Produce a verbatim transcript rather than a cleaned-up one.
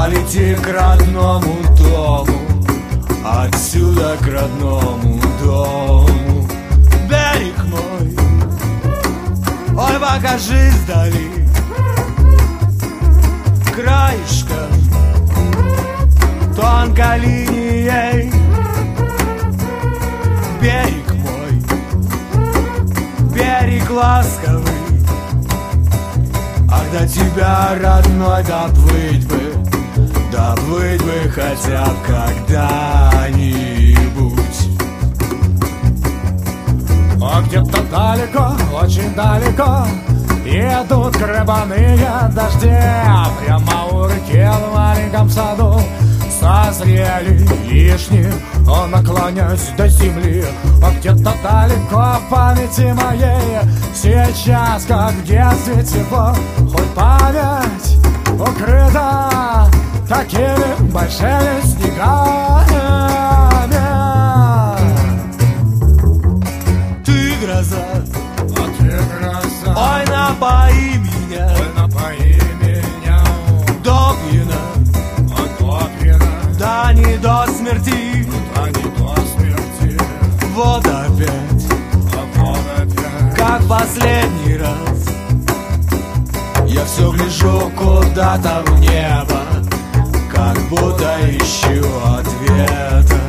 полети к родному дому, отсюда к родному дому. Берег мой, ой, покажи сдали краешком тонкой линией. Берег мой, берег ласковый, ах, до тебя, родной, доплыть бы, доплыть бы хотя бы когда-нибудь. А где-то далеко, очень далеко едут гребаные дожди. Прямо у реки в маленьком саду созрели вишни, наклонясь до земли. А где-то далеко в памяти моей сейчас, как в детстве, тепло, хоть память укрыта такими большими снегами. Ты гроза, а ты гроза, ой, напои меня, ой, напои меня до пьяна, а до пьяна, да не до смерти, да не до смерти. вот опять, А вот опять, как в последний раз, я все гляжу куда-то в небо, как будто ищу ответа.